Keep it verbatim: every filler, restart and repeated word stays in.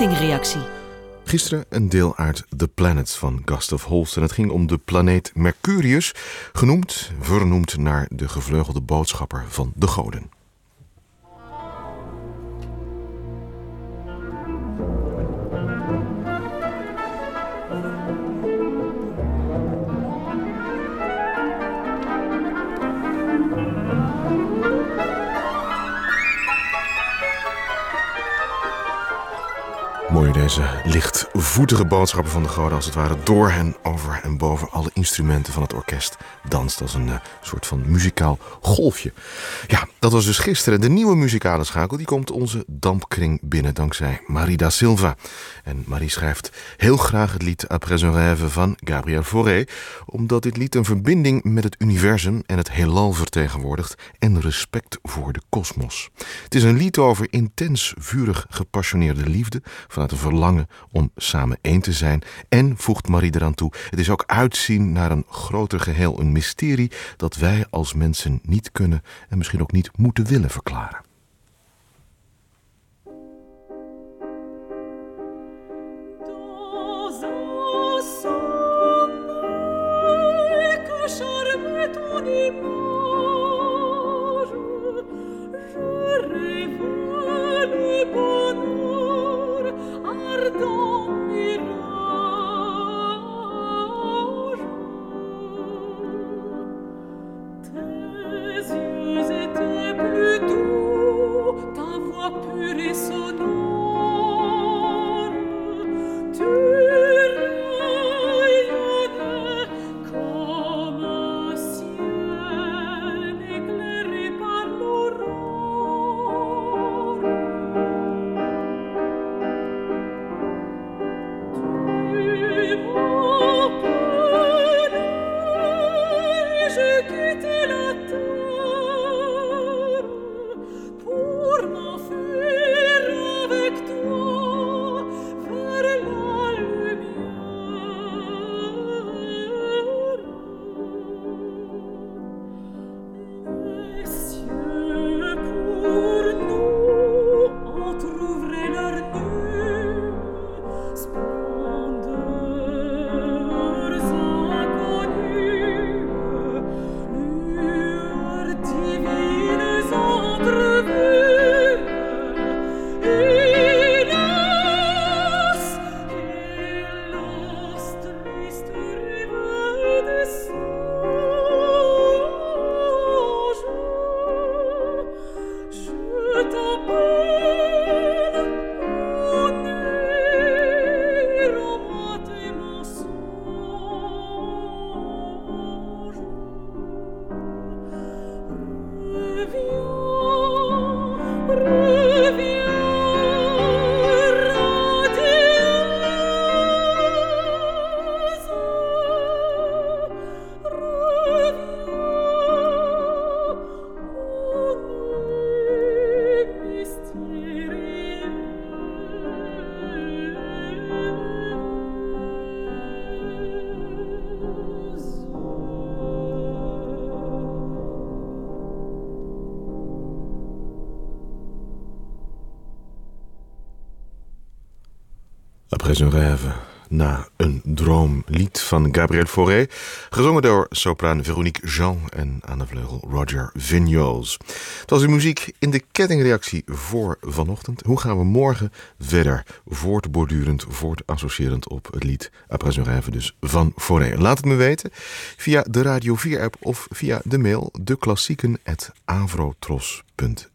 kettingreactie. Gisteren een deel uit The Planet van Gustav Holst. En het ging om de planeet Mercurius, genoemd, vernoemd naar de gevleugelde boodschapper van de goden. Mooi deze lichtvoetige boodschappen van de goden als het ware door hen, over en boven alle instrumenten van het orkest danst als een uh, soort van muzikaal golfje. Ja, dat was dus gisteren. De nieuwe muzikale schakel die komt onze dampkring binnen dankzij Marie da Silva. En Marie schrijft heel graag het lied Après un rêve van Gabriel Fauré, omdat dit lied een verbinding met het universum en het heelal vertegenwoordigt en respect voor de kosmos. Het is een lied over intens, vurig gepassioneerde liefde, vanuit een verlangen om samen één te zijn. En, voegt Marie eraan toe, het is ook uitzien naar een groter geheel, een mysterie dat wij als mensen niet kunnen en misschien ook niet moeten willen verklaren. Après un rêve, na een droom, lied van Gabriel Fauré, gezongen door sopraan Veronique Jean en aan de vleugel Roger Vignoles. Het was de muziek in de kettingreactie voor vanochtend. Hoe gaan we morgen verder, voortbordurend, voortassocierend op het lied Après un rêve dus van Fauré? Laat het me weten via de Radio vier app of via de mail deklassieken apenstaartje avrotros punt